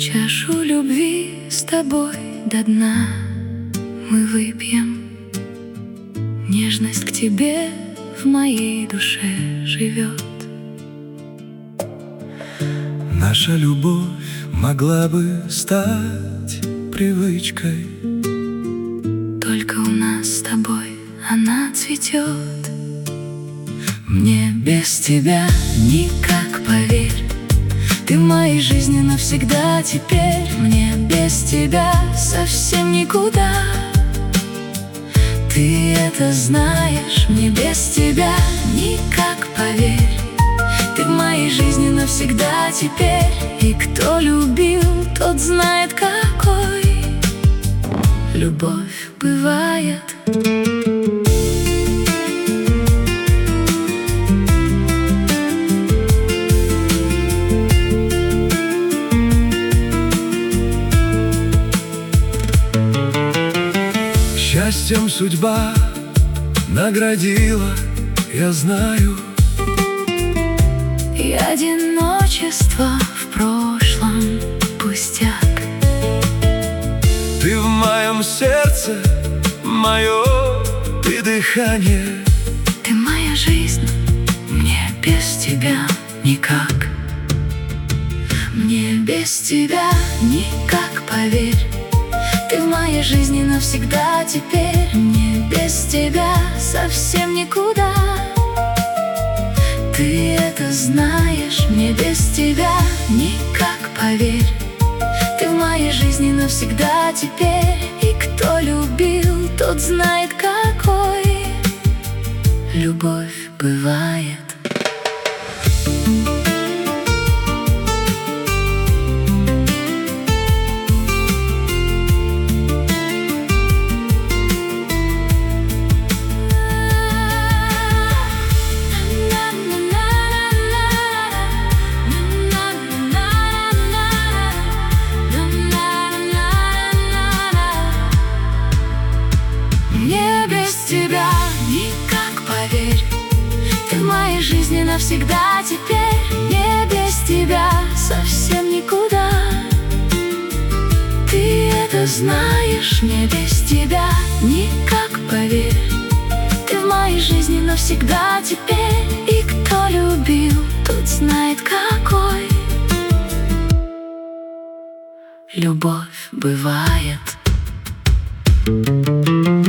Чашу любви с тобой до дна мы выпьем. Нежность к тебе в моей душе живет. Наша любовь могла бы стать привычкой, только у нас с тобой она цветет. Мне без тебя никак, поверь. Ты в моей жизни навсегда теперь. Мне без тебя совсем никуда. Ты это знаешь. Мне без тебя никак, поверь. Ты в моей жизни навсегда теперь. И кто любил, тот знает, какой любовь бывает. Счастьем судьба наградила, я знаю. И одиночество в прошлом пустяк. Ты в моем сердце, мое ты дыхание. Ты моя жизнь, мне без тебя никак. Мне без тебя никак, поверь. Ты в моей жизни навсегда теперь. Мне без тебя совсем никуда. Ты это знаешь. Мне без тебя никак, поверь. Ты в моей жизни навсегда теперь. И кто любил, тот знает, какой любовь бывает. Мне без тебя никак, поверь. Ты в моей жизни навсегда теперь. Мне без тебя совсем никуда. Ты это знаешь. Мне без тебя никак, поверь. Ты в моей жизни навсегда теперь. И кто любил, тот знает, какой любовь бывает.